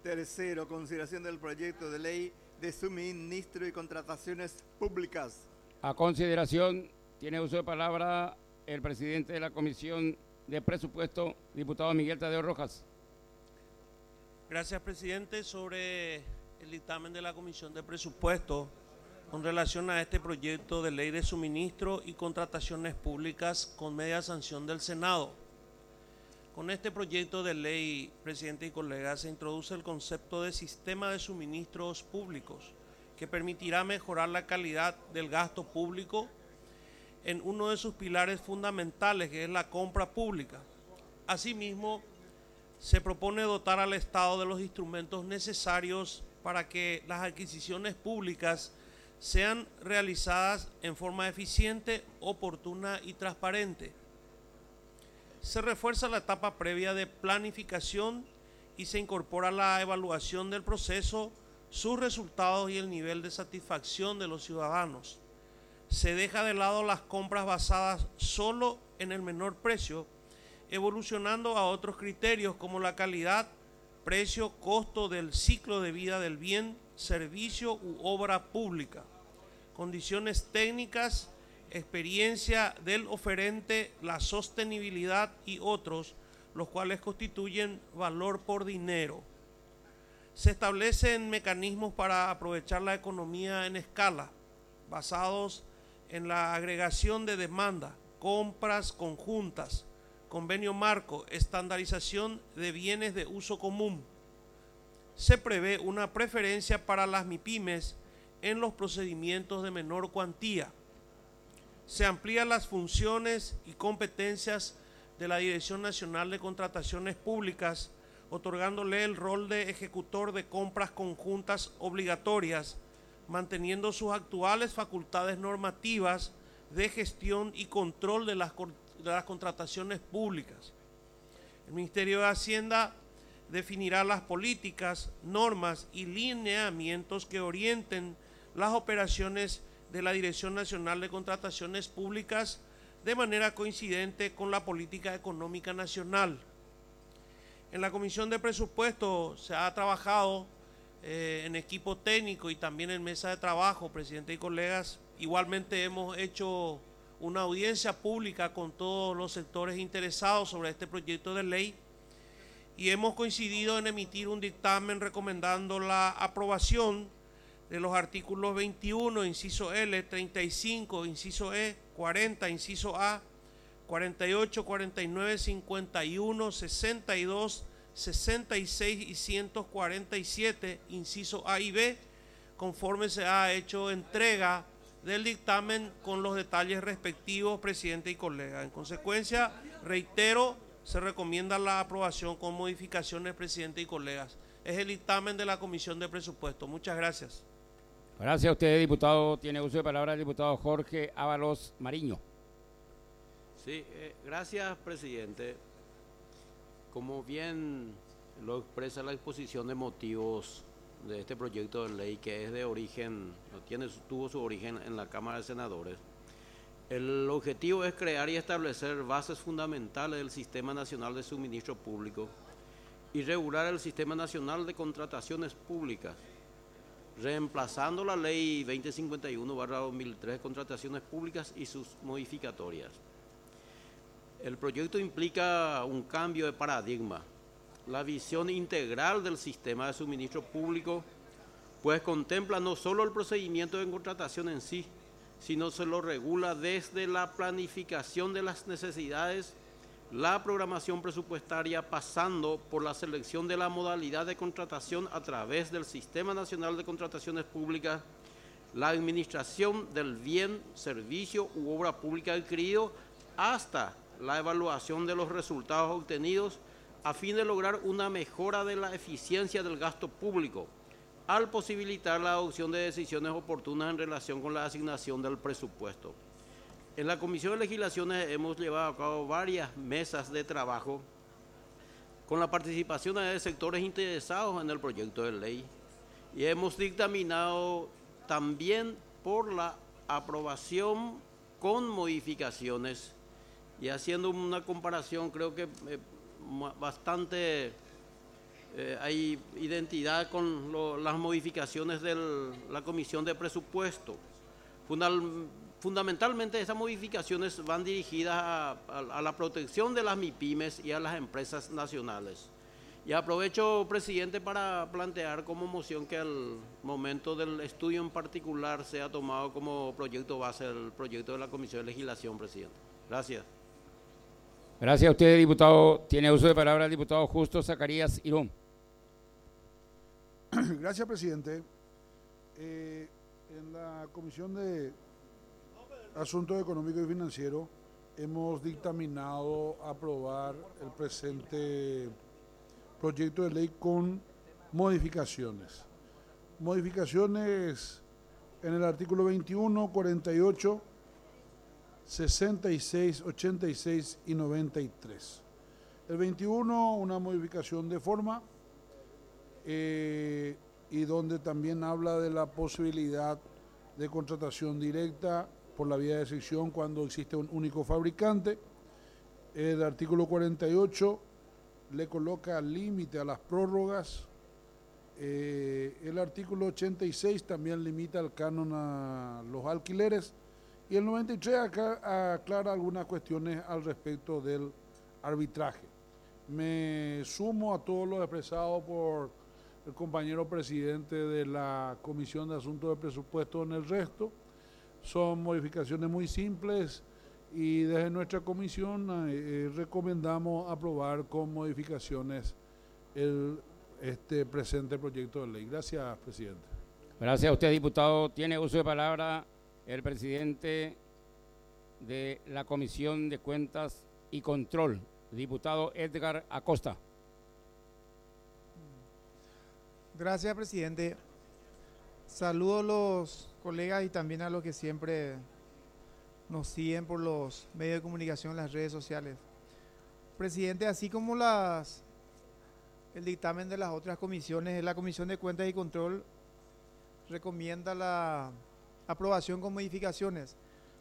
Tercero, consideración del proyecto de ley de suministro y contrataciones públicas. A consideración, tiene uso de palabra el presidente de la Comisión de Presupuesto, diputado Miguel Tadeo Rojas. Gracias, presidente. Sobre el dictamen de la Comisión de Presupuesto con relación a este proyecto de ley de suministro y contrataciones públicas con media sanción del Senado. Con este proyecto de ley, presidente y colegas, se introduce el concepto de sistema de suministros públicos que permitirá mejorar la calidad del gasto público en uno de sus pilares fundamentales, que es la compra pública. Asimismo, se propone dotar al Estado de los instrumentos necesarios para que las adquisiciones públicas sean realizadas en forma eficiente, oportuna y transparente. Se refuerza la etapa previa de planificación y se incorpora la evaluación del proceso, sus resultados y el nivel de satisfacción de los ciudadanos. Se deja de lado las compras basadas solo en el menor precio, evolucionando a otros criterios como la calidad, precio, costo del ciclo de vida del bien, servicio u obra pública, condiciones técnicas, experiencia del oferente, la sostenibilidad y otros, los cuales constituyen valor por dinero. Se establecen mecanismos para aprovechar la economía en escala, basados en la agregación de demanda, compras conjuntas, convenio marco, estandarización de bienes de uso común. Se prevé una preferencia para las MIPYMES en los procedimientos de menor cuantía. Se amplían las funciones y competencias de la Dirección Nacional de Contrataciones Públicas, otorgándole el rol de ejecutor de compras conjuntas obligatorias, manteniendo sus actuales facultades normativas de gestión y control de las contrataciones públicas. El Ministerio de Hacienda definirá las políticas, normas y lineamientos que orienten las operaciones de la Dirección Nacional de Contrataciones Públicas de manera coincidente con la política económica nacional. En la Comisión de Presupuesto se ha trabajado en equipo técnico y también en mesa de trabajo, presidente y colegas. Igualmente hemos hecho una audiencia pública con todos los sectores interesados sobre este proyecto de ley y hemos coincidido en emitir un dictamen recomendando la aprobación de los artículos 21, inciso L, 35, inciso E, 40, inciso A, 48, 49, 51, 62, 66 y 147, inciso A y B, conforme se ha hecho entrega del dictamen con los detalles respectivos, presidente y colega. En consecuencia, reitero, se recomienda la aprobación con modificaciones, presidente y colegas. Es el dictamen de la Comisión de Presupuesto. Muchas gracias. Gracias a usted, diputado. Tiene uso de palabra el diputado Jorge Ábalos Mariño. Sí, gracias, presidente. Como bien lo expresa la exposición de motivos de este proyecto de ley, que es de origen, tuvo su origen en la Cámara de Senadores, el objetivo es crear y establecer bases fundamentales del Sistema Nacional de Suministro Público y regular el Sistema Nacional de Contrataciones Públicas, reemplazando la Ley 2051/2003 de Contrataciones Públicas y sus modificatorias. El proyecto implica un cambio de paradigma, la visión integral del sistema de suministro público, pues contempla no solo el procedimiento de contratación en sí, sino se lo regula desde la planificación de las necesidades, la programación presupuestaria, pasando por la selección de la modalidad de contratación a través del Sistema Nacional de Contrataciones Públicas, la administración del bien, servicio u obra pública adquirido, hasta la evaluación de los resultados obtenidos a fin de lograr una mejora de la eficiencia del gasto público, al posibilitar la adopción de decisiones oportunas en relación con la asignación del presupuesto. En la Comisión de Legislaciones hemos llevado a cabo varias mesas de trabajo con la participación de sectores interesados en el proyecto de ley y hemos dictaminado también por la aprobación con modificaciones y haciendo una comparación creo que bastante hay identidad con las modificaciones de la Comisión de Presupuesto. Fundamentalmente esas modificaciones van dirigidas a la protección de las MIPYMES y a las empresas nacionales. Y aprovecho, presidente, para plantear como moción que al momento del estudio en particular sea tomado como proyecto base el proyecto de la Comisión de Legislación, presidente. Gracias. Gracias a usted, diputado. Tiene uso de palabra el diputado Justo Zacarías Irón. Gracias, presidente. En la Comisión de Asuntos Económicos y Financieros hemos dictaminado aprobar el presente proyecto de ley con modificaciones. Modificaciones en el artículo 21, 48, 66, 86 y 93. El 21, una modificación de forma y donde también habla de la posibilidad de contratación directa por la vía de sección cuando existe un único fabricante. El artículo 48 le coloca límite a las prórrogas. El artículo 86 también limita el canon a los alquileres. Y el 93 acá aclara algunas cuestiones al respecto del arbitraje. Me sumo a todo lo expresado por el compañero presidente de la Comisión de Asuntos de Presupuesto en el resto. Son modificaciones muy simples y desde nuestra comisión recomendamos aprobar con modificaciones este presente proyecto de ley. Gracias, presidente. Gracias a usted, diputado. Tiene uso de palabra el presidente de la Comisión de Cuentas y Control, diputado Edgar Acosta. Gracias, presidente. Saludo a los colegas y también a los que siempre nos siguen por los medios de comunicación, las redes sociales. Presidente, así como el dictamen de las otras comisiones, la Comisión de Cuentas y Control recomienda la aprobación con modificaciones.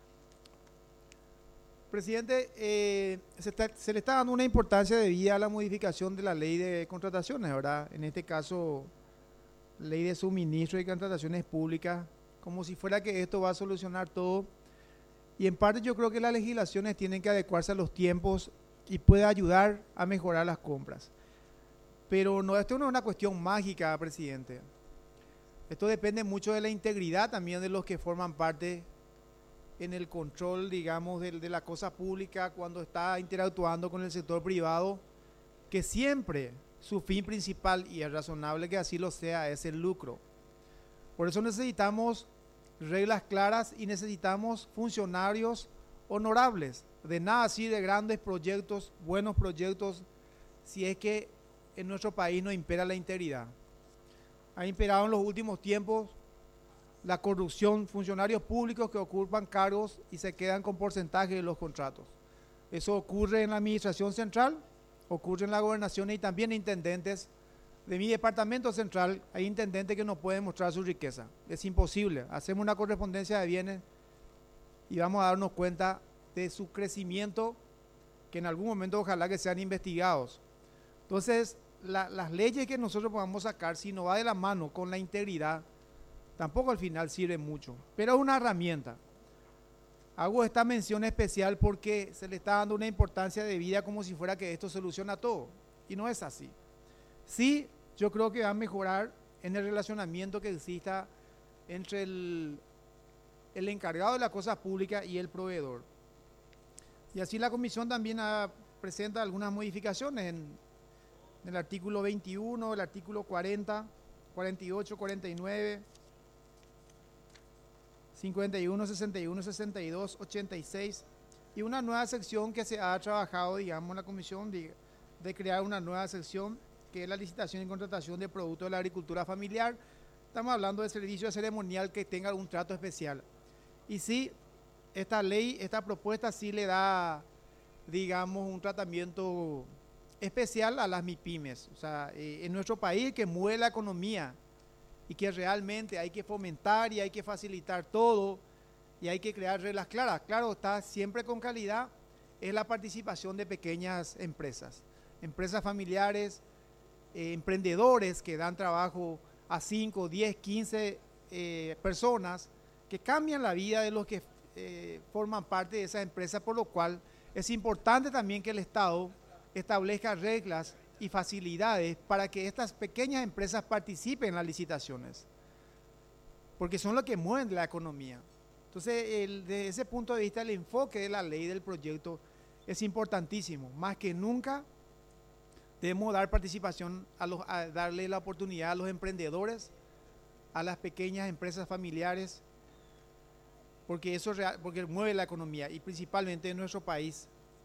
Presidente, se le está dando una importancia debida a la modificación de la ley de contrataciones, ¿verdad? En este caso, ley de suministro y contrataciones públicas, como si fuera que esto va a solucionar todo. Y en parte yo creo que las legislaciones tienen que adecuarse a los tiempos y puede ayudar a mejorar las compras. Pero no, esto no es una cuestión mágica, presidente. Esto depende mucho de la integridad también de los que forman parte en el control, digamos, de la cosa pública cuando está interactuando con el sector privado, que siempre su fin principal, y es razonable que así lo sea, es el lucro. Por eso necesitamos reglas claras y necesitamos funcionarios honorables. De nada sirve grandes proyectos, buenos proyectos, si es que en nuestro país no impera la integridad. Ha imperado en los últimos tiempos la corrupción, funcionarios públicos que ocupan cargos y se quedan con porcentaje de los contratos. Eso ocurre en la administración central, ocurre en la gobernación y también intendentes. De mi departamento central hay intendentes que no pueden mostrar su riqueza. Es imposible. Hacemos una correspondencia de bienes y vamos a darnos cuenta de su crecimiento, que en algún momento ojalá que sean investigados. Entonces, las leyes que nosotros podamos sacar, si no va de la mano con la integridad, tampoco al final sirve mucho. Pero es una herramienta. Hago esta mención especial porque se le está dando una importancia de vida como si fuera que esto soluciona todo. Y no es así. Sí, yo creo que va a mejorar en el relacionamiento que exista entre el encargado de la cosa pública y el proveedor. Y así la comisión también presenta algunas modificaciones en el artículo 21, el artículo 40, 48, 49, 51, 61, 62, 86 y una nueva sección que se ha trabajado, digamos, en la comisión de crear una nueva sección que es la licitación y contratación de productos de la agricultura familiar. Estamos hablando de servicio ceremonial que tenga algún trato especial. Y sí, esta ley, esta propuesta sí le da, digamos, un tratamiento especial a las MIPYMES. O sea, en nuestro país que mueve la economía y que realmente hay que fomentar y hay que facilitar todo y hay que crear reglas claras. Claro, está siempre con calidad, es la participación de pequeñas empresas familiares, emprendedores que dan trabajo a 5, 10, 15 personas, que cambian la vida de los que forman parte de esa empresa, por lo cual es importante también que el Estado establezca reglas y facilidades para que estas pequeñas empresas participen en las licitaciones, porque son los que mueven la economía. Entonces, desde ese punto de vista, el enfoque de la ley del proyecto es importantísimo. Más que nunca, debemos dar participación, a darle la oportunidad a los emprendedores, a las pequeñas empresas familiares, porque eso porque mueve la economía y principalmente en nuestro país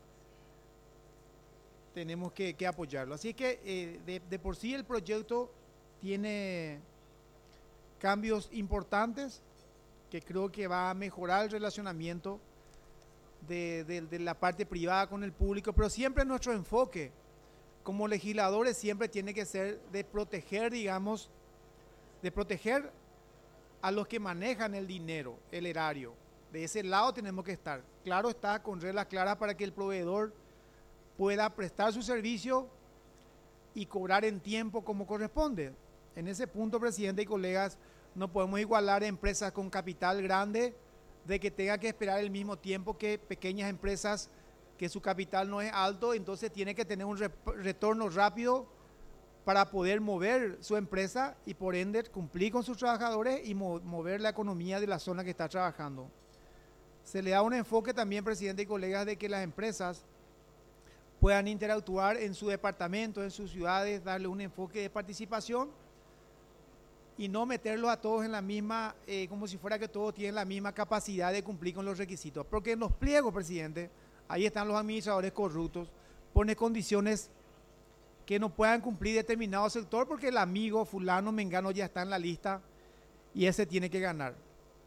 tenemos que apoyarlo. Así que de por sí el proyecto tiene cambios importantes que creo que va a mejorar el relacionamiento de la parte privada con el público, pero siempre nuestro enfoque como legisladores siempre tiene que ser de proteger, digamos, de proteger a los que manejan el dinero, el erario. De ese lado tenemos que estar. Claro está, con reglas claras para que el proveedor pueda prestar su servicio y cobrar en tiempo como corresponde. En ese punto, presidente y colegas, no podemos igualar empresas con capital grande de que tenga que esperar el mismo tiempo que pequeñas empresas que su capital no es alto, entonces tiene que tener un retorno rápido para poder mover su empresa y por ende cumplir con sus trabajadores y mover la economía de la zona que está trabajando. Se le da un enfoque también, presidente y colegas, de que las empresas puedan interactuar en su departamento, en sus ciudades, darle un enfoque de participación y no meterlos a todos en la misma, como si fuera que todos tienen la misma capacidad de cumplir con los requisitos. Porque en los pliegos, presidente, ahí están los administradores corruptos, pone condiciones que no puedan cumplir determinado sector porque el amigo fulano mengano ya está en la lista y ese tiene que ganar.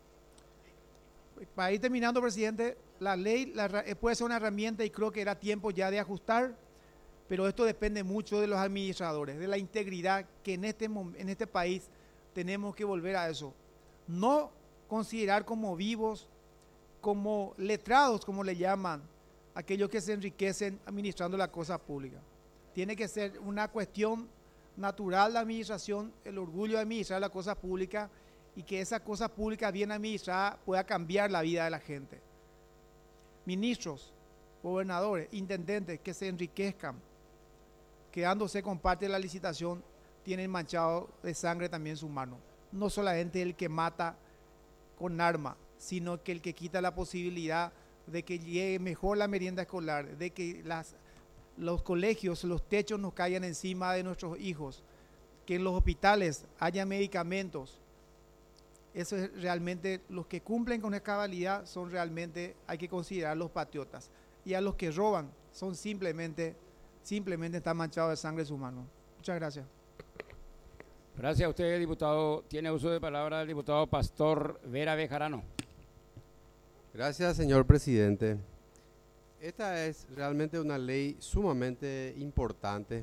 Para ir terminando, presidente, la ley puede ser una herramienta y creo que era tiempo ya de ajustar, pero esto depende mucho de los administradores, de la integridad que en este país tenemos que volver a eso. No considerar como vivos, como letrados, como le llaman, aquellos que se enriquecen administrando la cosa pública. Tiene que ser una cuestión natural de administración, el orgullo de administrar la cosa pública y que esa cosa pública bien administrada pueda cambiar la vida de la gente. Ministros, gobernadores, intendentes que se enriquezcan, quedándose con parte de la licitación, tienen manchado de sangre también su mano. No solamente el que mata con arma, sino que el que quita la posibilidad de que llegue mejor la merienda escolar, de que los colegios, los techos nos caigan encima de nuestros hijos, que en los hospitales haya medicamentos. Eso es realmente, los que cumplen con esa cabalidad son realmente, hay que considerar los patriotas. Y a los que roban, son simplemente están manchados de sangre sus manos. Muchas gracias. Gracias a usted, diputado. Tiene uso de palabra el diputado Pastor Vera Bejarano. Gracias, señor presidente. Esta es realmente una ley sumamente importante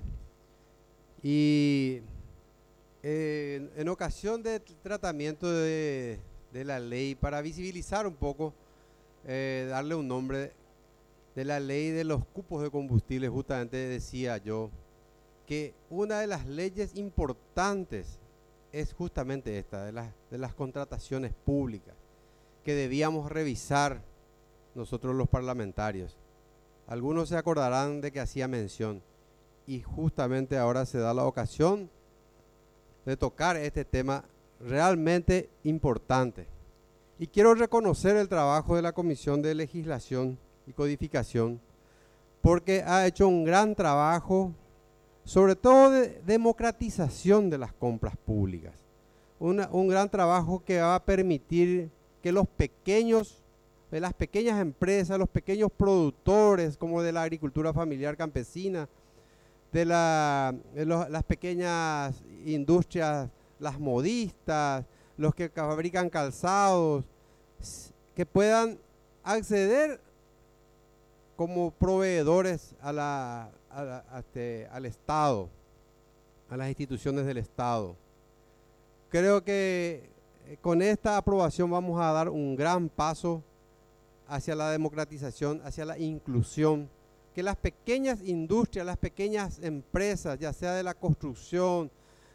y en ocasión del tratamiento de la ley, para visibilizar un poco, darle un nombre de la ley de los cupos de combustible, justamente decía yo que una de las leyes importantes es justamente esta, de las contrataciones públicas, que debíamos revisar nosotros los parlamentarios. Algunos se acordarán de que hacía mención y justamente ahora se da la ocasión de tocar este tema realmente importante. Y quiero reconocer el trabajo de la Comisión de Legislación y Codificación porque ha hecho un gran trabajo, sobre todo de democratización de las compras públicas. Un gran trabajo que va a permitir que las pequeñas empresas, los pequeños productores, como de la agricultura familiar campesina, de las pequeñas industrias, las modistas, los que fabrican calzados, que puedan acceder como proveedores al Estado, a las instituciones del Estado. Creo que con esta aprobación vamos a dar un gran paso hacia la democratización, hacia la inclusión que las pequeñas industrias, las pequeñas empresas, ya sea de la construcción,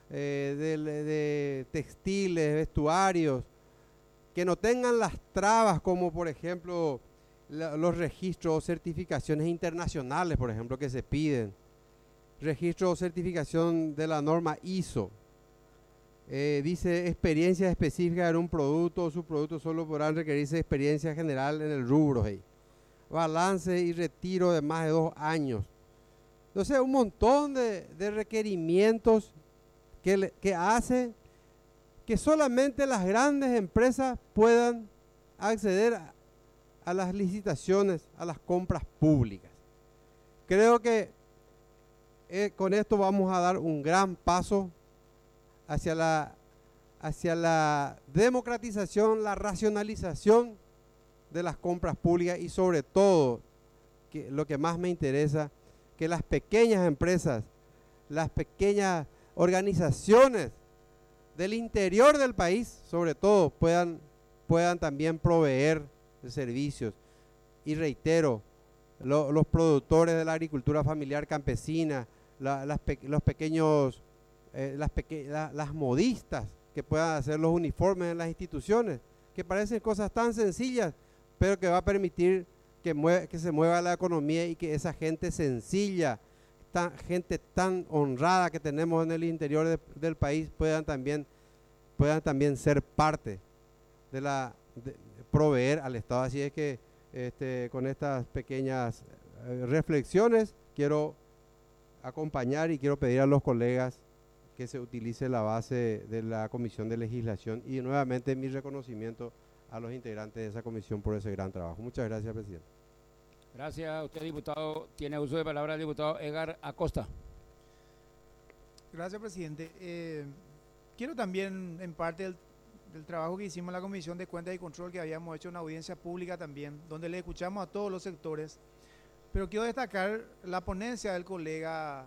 de textiles, vestuarios, que no tengan las trabas como por ejemplo los registros o certificaciones internacionales, por ejemplo, que se piden, registro o certificación de la norma ISO. Dice experiencia específica en un producto o subproducto solo podrán requerirse experiencia general en el rubro. Balance y retiro de más de 2 años. Entonces, un montón de requerimientos que hace que solamente las grandes empresas puedan acceder a las licitaciones, a las compras públicas. Creo que con esto vamos a dar un gran paso hacia la democratización, la racionalización de las compras públicas y sobre todo, que lo que más me interesa, que las pequeñas empresas, las pequeñas organizaciones del interior del país, sobre todo, puedan también proveer de servicios. Y reitero, los productores de la agricultura familiar campesina, los pequeños, las modistas que puedan hacer los uniformes en las instituciones, que parecen cosas tan sencillas, pero que va a permitir que se mueva la economía y que esa gente sencilla, gente tan honrada que tenemos en el interior del país puedan también ser parte de proveer al Estado. Así es que con estas pequeñas reflexiones quiero acompañar y quiero pedir a los colegas que se utilice la base de la Comisión de Legislación y nuevamente mi reconocimiento a los integrantes de esa comisión por ese gran trabajo. Muchas gracias, presidente. Gracias a usted, diputado. Tiene uso de palabra el diputado Edgar Acosta. Gracias, presidente. Quiero también, en parte del trabajo que hicimos en la Comisión de Cuentas y Control, que habíamos hecho una audiencia pública también, donde le escuchamos a todos los sectores, pero quiero destacar la ponencia del colega,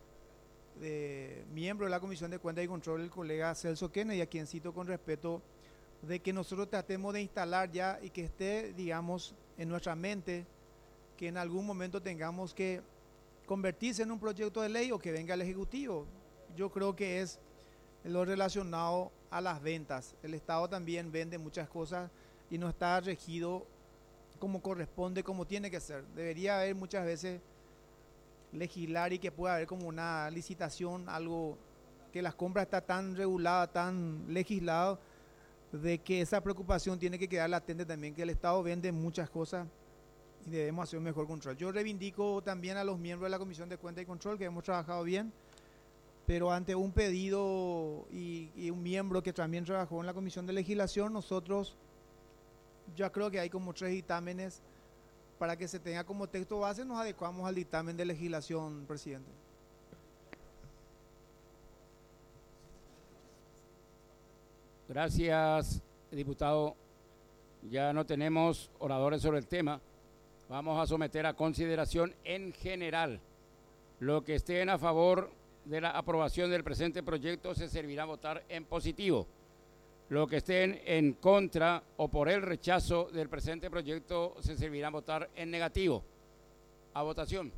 miembro de la Comisión de Cuentas y Control, el colega Celso Kennedy, a quien cito con respeto, de que nosotros tratemos de instalar ya y que esté, digamos, en nuestra mente, que en algún momento tengamos que convertirse en un proyecto de ley o que venga el Ejecutivo. Yo creo que es lo relacionado a las ventas. El Estado también vende muchas cosas y no está regido como corresponde, como tiene que ser. Debería haber muchas veces legislar y que pueda haber como una licitación, algo que las compras está tan regulada, tan legislado, de que esa preocupación tiene que quedar latente también, que el Estado vende muchas cosas y debemos hacer un mejor control. Yo reivindico también a los miembros de la Comisión de Cuentas y Control que hemos trabajado bien, pero ante un pedido y un miembro que también trabajó en la Comisión de Legislación, nosotros ya creo que hay como 3 dictámenes para que se tenga como texto base, nos adecuamos al dictamen de legislación, presidente. Gracias, diputado. Ya no tenemos oradores sobre el tema. Vamos a someter a consideración en general. Lo que estén a favor de la aprobación del presente proyecto se servirá a votar en positivo. Lo que estén en contra o por el rechazo del presente proyecto se servirá a votar en negativo. A votación.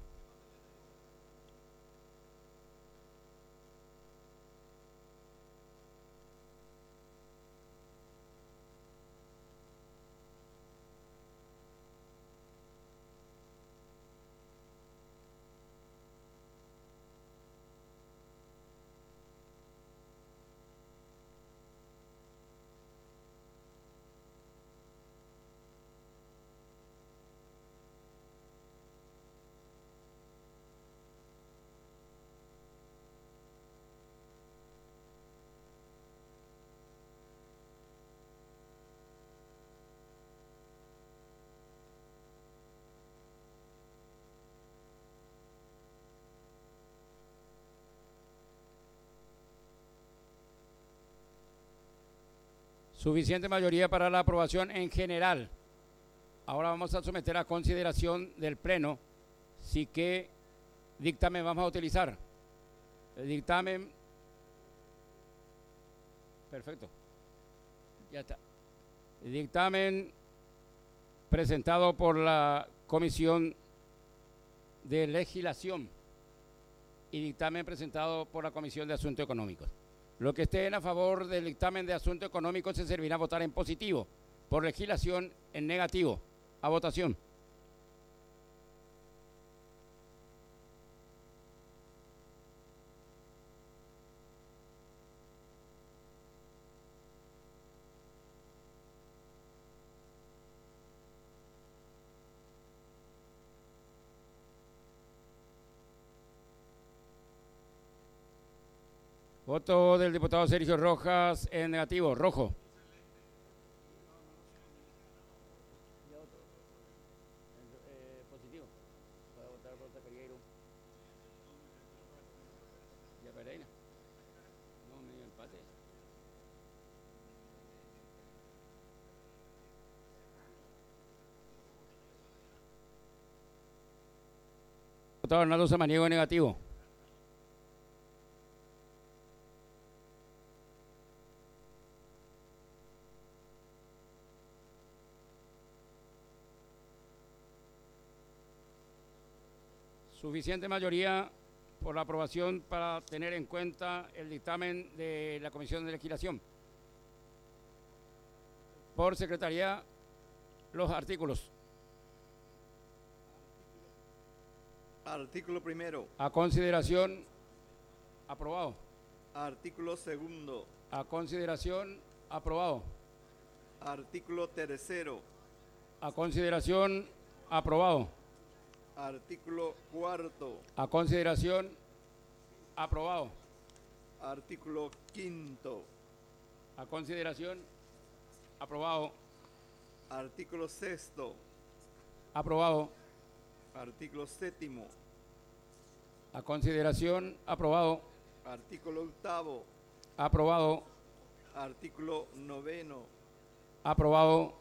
Suficiente mayoría para la aprobación en general. Ahora vamos a someter a consideración del Pleno si qué dictamen vamos a utilizar. El dictamen. Perfecto. Ya está. El dictamen presentado por la Comisión de Legislación y dictamen presentado por la Comisión de Asuntos Económicos. Los que estén a favor del dictamen de Asuntos Económicos se servirá a votar en positivo. Por Legislación en negativo. A votación. Voto del diputado Sergio Rojas en negativo. Rojo. Positivo. Para votar por Zacarías. ¿Ya Pereira? No, medio empate. Diputado Arnaldo Samaniego en negativo. Suficiente mayoría por la aprobación para tener en cuenta el dictamen de la Comisión de Legislación. Por Secretaría, los artículos. Artículo primero. A consideración, aprobado. Artículo segundo. A consideración, aprobado. Artículo tercero. A consideración, aprobado. Artículo cuarto. A consideración, aprobado. Artículo quinto. A consideración, aprobado. Artículo sexto. Aprobado. Artículo séptimo. A consideración, aprobado. Artículo octavo. Aprobado. Artículo noveno. Aprobado.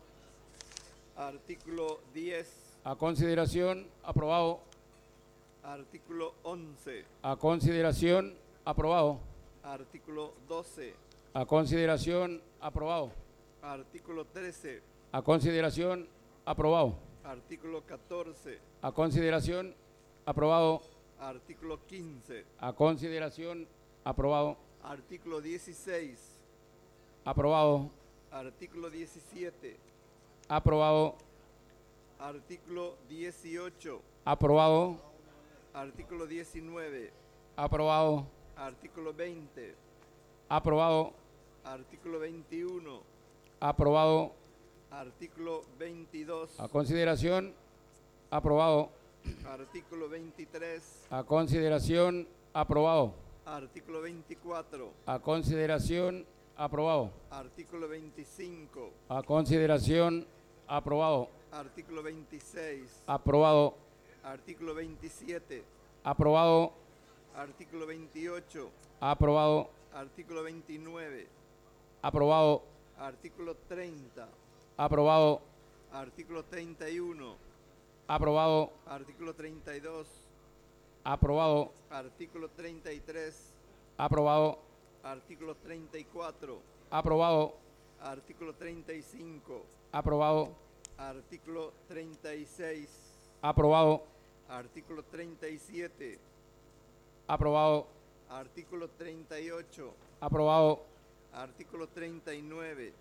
Artículo 10. A consideración, aprobado. Artículo 11. A consideración, aprobado. Artículo 12. A consideración, aprobado. Artículo 13. A consideración, aprobado. Artículo 14. A consideración, aprobado. Artículo 15. A consideración, aprobado. Artículo 16. Aprobado. Artículo 17. Aprobado. Artículo 18. Aprobado. Artículo 19. Aprobado. Artículo 20. Aprobado. Artículo 21. Aprobado. Artículo 22. A consideración, aprobado. Artículo 23. A consideración, aprobado. Artículo 24. A consideración, aprobado. Artículo 25. A consideración, aprobado. Artículo 26. Aprobado. Artículo 27. Aprobado. Artículo 28. Aprobado. Artículo 29. Aprobado. Artículo 30. Aprobado. Artículo 31. Aprobado. Artículo 32. Aprobado. Artículo 33. Aprobado. Artículo 34. Aprobado. Artículo 35. Aprobado. Artículo 36. Aprobado. Artículo 37. Aprobado. Artículo 38. Aprobado. Artículo 39.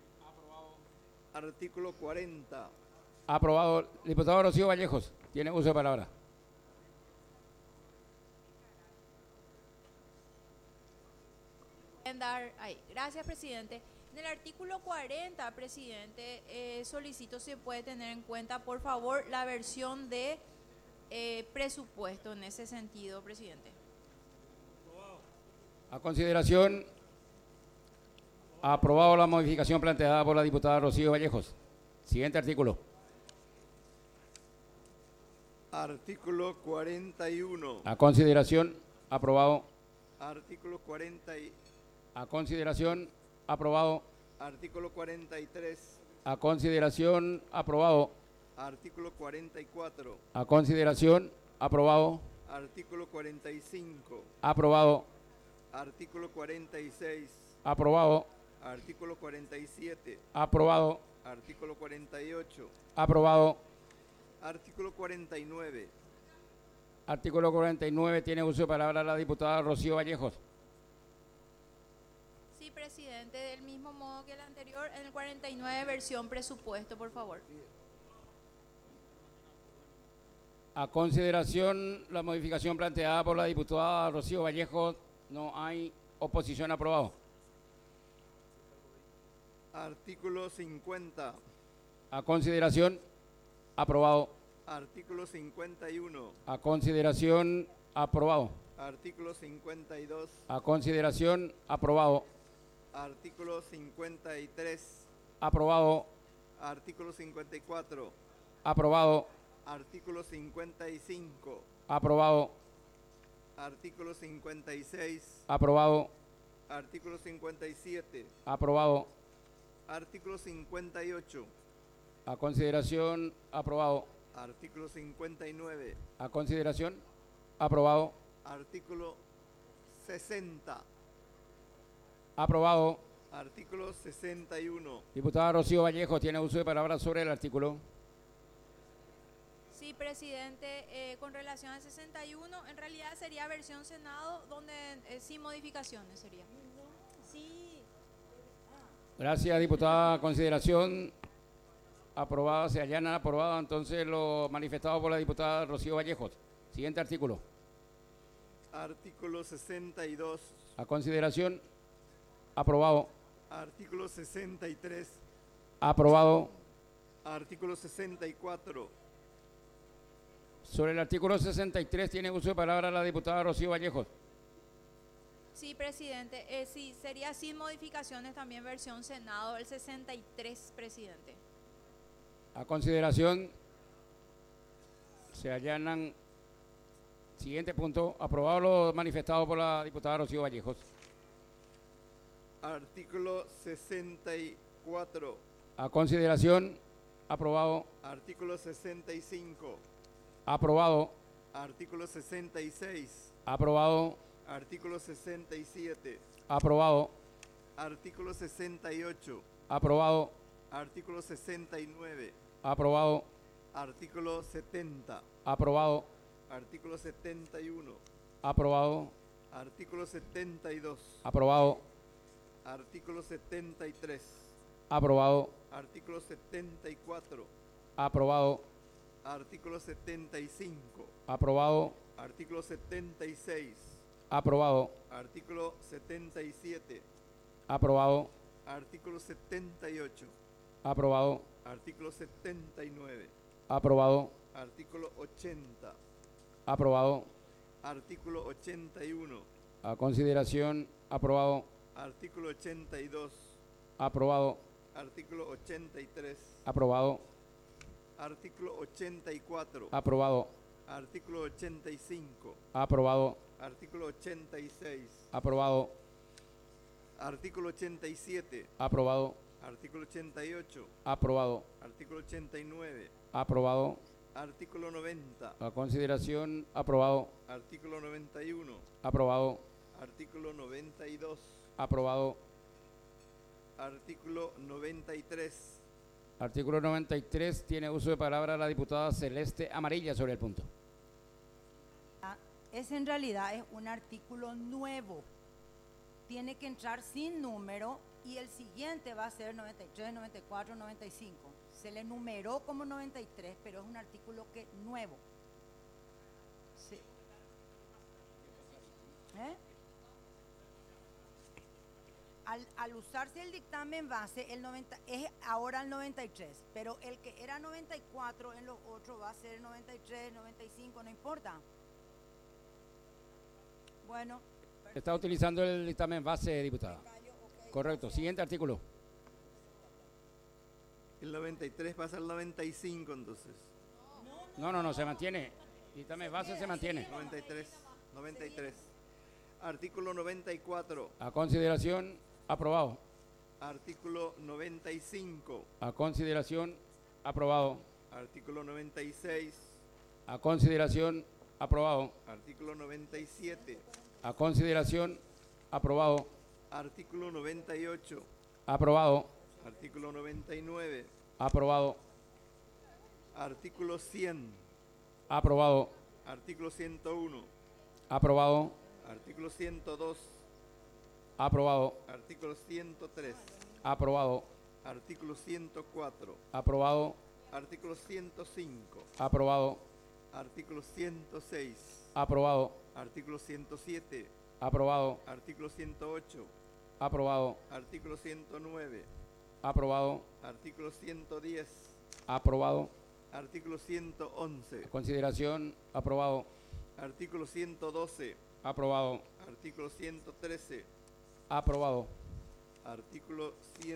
Artículo 40. Aprobado. Diputado Rocío Vallejos, tiene uso de palabra. Gracias, presidente. En el artículo 40, presidente, solicito si puede tener en cuenta, por favor, la versión de presupuesto en ese sentido, presidente. A consideración, aprobado la modificación planteada por la diputada Rocío Vallejos. Siguiente artículo. Artículo 41. A consideración, aprobado. Artículo 40. A consideración, aprobado. Artículo 43. A consideración, aprobado. Artículo 44. A consideración, aprobado. Artículo 45. Aprobado. Artículo 46. Aprobado. Artículo 47. Aprobado. Artículo 48. Aprobado. Artículo 49. Artículo 49, tiene uso de palabra la diputada Rocío Vallejos. Sí, presidente, del mismo modo que el anterior, en el 49, versión presupuesto, por favor. A consideración la modificación planteada por la diputada Rocío Vallejos, no hay oposición, aprobado. Artículo 50. A consideración, aprobado. Artículo 51. A consideración, aprobado. Artículo 52. A consideración, aprobado. Artículo 53. Aprobado. Artículo 54. Aprobado. Artículo 55. Aprobado. Artículo 56. Aprobado. Artículo 57. Aprobado. Artículo 58. A consideración, aprobado. Artículo 59. A consideración, aprobado. Artículo 60. Aprobado. Artículo 61. Diputada Rocío Vallejo, tiene uso de palabra sobre el artículo. Sí, presidente, con relación al 61, en realidad sería versión Senado, donde sin modificaciones sería. Sí. Gracias, diputada. A consideración, aprobada, se allanan aprobado entonces lo manifestado por la diputada Rocío Vallejos. Siguiente artículo. Artículo 62. A consideración, aprobado. Artículo 63. Aprobado. Artículo 64. Sobre el artículo 63 tiene uso de palabra la diputada Rocío Vallejos. Sí, presidente, sí, sería sin modificaciones también versión Senado, el 63, presidente. A consideración, se allanan. Siguiente punto. Aprobado lo manifestado por la diputada Rocío Vallejos. Artículo 64. A consideración, aprobado. Artículo 65. Aprobado. Artículo 66. Aprobado. Artículo 67. Aprobado. Artículo 68. Aprobado. Artículo 69. Aprobado. Artículo 70. Aprobado. Artículo 71. Aprobado. Artículo 72. Aprobado. Artículo 73. Aprobado. Artículo 74. Aprobado. Artículo 75. Aprobado. Artículo 76. Aprobado. Artículo 77. Aprobado. Artículo 78. Aprobado. Artículo 79. Aprobado. Artículo 80. Aprobado. Artículo 81. A consideración, aprobado. Artículo 82. Aprobado. Artículo 83. Aprobado. Artículo 84. Aprobado. Artículo 85. Aprobado. Artículo 86. Aprobado. Artículo 87. Aprobado. Artículo 88. Aprobado. Artículo 89. Aprobado. Artículo 90. A consideración, aprobado. Artículo 91. Aprobado. Artículo 92. Aprobado. Artículo 93. Artículo 93, tiene uso de palabra la diputada Celeste Amarilla sobre el punto. Es en realidad es un artículo nuevo. Tiene que entrar sin número y el siguiente va a ser 93, 94, 95. Se le numeró como 93, pero es un artículo que nuevo. Sí. Al usarse el dictamen base, el 90, es ahora el 93, pero el que era 94 en los otros va a ser 93, 95, no importa. Bueno. Está utilizando el dictamen base, diputada. Correcto. Siguiente artículo. El 93 pasa al 95 entonces. No, se mantiene. Dictamen base se mantiene. 93. Artículo 94. A consideración, aprobado. Artículo 95. A consideración, aprobado. Artículo 96. A consideración, aprobado. Artículo 97. A consideración, aprobado. Artículo 98. Aprobado. Artículo 99. Aprobado. Artículo 100. Aprobado. Artículo 101. Aprobado. Artículo 102. Aprobado. Artículo 103. Aprobado. Artículo 104. Aprobado. Artículo 105. Aprobado. Artículo 106. Aprobado. Artículo 107. Aprobado. Artículo 108. Aprobado. Artículo 109. Aprobado. Artículo 110. Aprobado. Artículo 111. A consideración. Aprobado. Artículo 112. Aprobado. Artículo 113. Aprobado. Artículo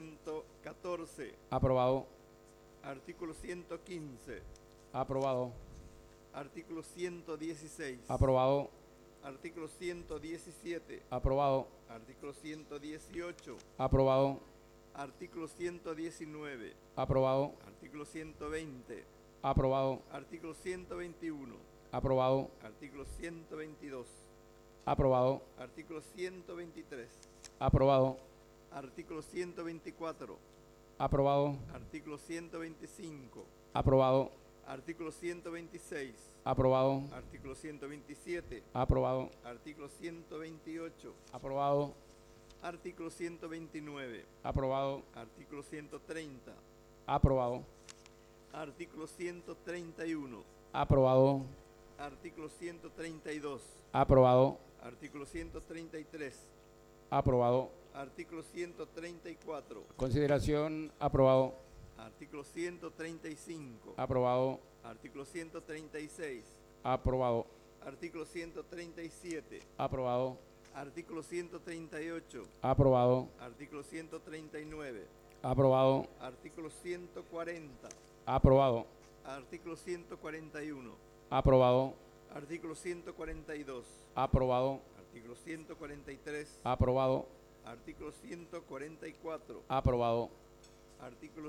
114. Aprobado. Artículo 115. Aprobado. Artículo 116. Aprobado. Artículo 117. Aprobado. Artículo 118. Aprobado. Artículo 119. Aprobado. Artículo 120. Aprobado. Artículo 121. Aprobado. Artículo 122. Aprobado. Artículo 123. Aprobado. Artículo 124. Aprobado. Artículo 125. Aprobado. Artículo 126. Aprobado. Artículo 127. Aprobado. Artículo 128. Aprobado. Artículo 129. Aprobado. Artículo 130. Aprobado. Artículo 131. Aprobado. Artículo 132. Aprobado. Artículo 133. Aprobado. Artículo 134. Consideración. Aprobado. Artículo 135. Aprobado. Artículo 136. Aprobado. Artículo 137. Aprobado. Artículo 138. Aprobado. Artículo 139. Aprobado. Artículo 140. Aprobado. Artículo 141. Aprobado. Artículo 142. Aprobado. Artículo 143. Aprobado. Artículo 144. Aprobado. Artículo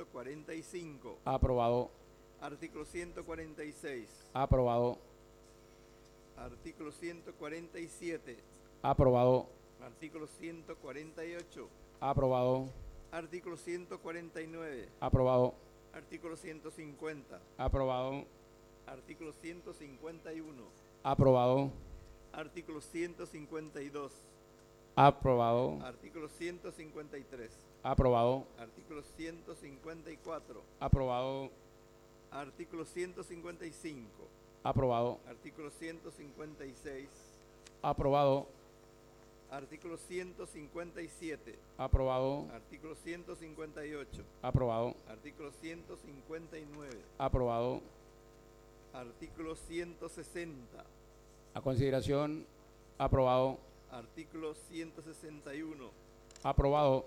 145. Aprobado. Artículo 146. Aprobado. Artículo 147. Aprobado. Artículo 148. Aprobado. Artículo 149. Aprobado. Artículo 150. Aprobado. Artículo 151. Aprobado. Artículo 152. Aprobado. Artículo 153. Aprobado. Artículo 154. Aprobado. Artículo 155. Aprobado. Artículo 156. Aprobado. Artículo 157. Aprobado. Artículo 158. Aprobado. Artículo 159. Aprobado. Artículo 160. A consideración. Aprobado. Artículo 161. Aprobado.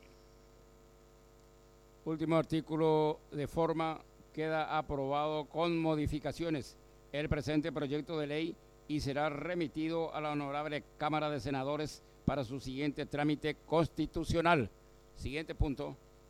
Último artículo de forma queda aprobado con modificaciones el presente proyecto de ley y será remitido a la Honorable Cámara de Senadores para su siguiente trámite constitucional. Siguiente punto.